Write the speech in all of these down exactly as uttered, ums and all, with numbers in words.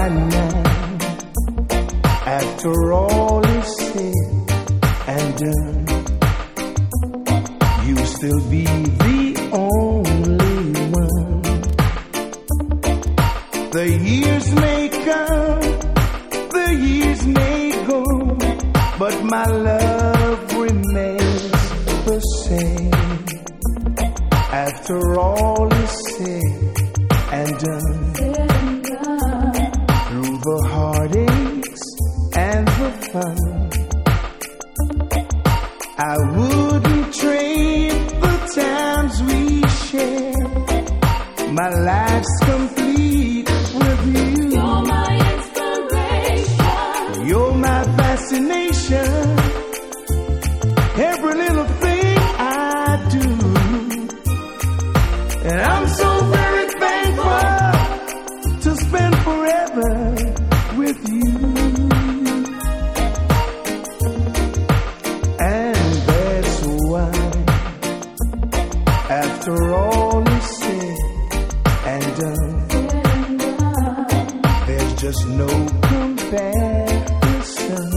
by now, after all is said and done, you'll still be the only one. The years may come, the years may go, but my love remains the same. After all is said and done, through the heartaches and the fun, I wouldn't trade the times we share. My life's complete with you. You're my inspiration. You're my fascination. Every little thing I do, and I'm so very thankful to spend forever with you. And that's why, after all is said and done, there's just no comparison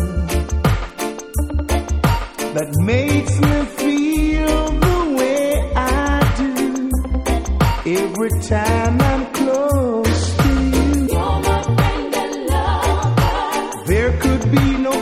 that makes me feel the way I do every time I'm close to you. You're my friend and lover. There could be no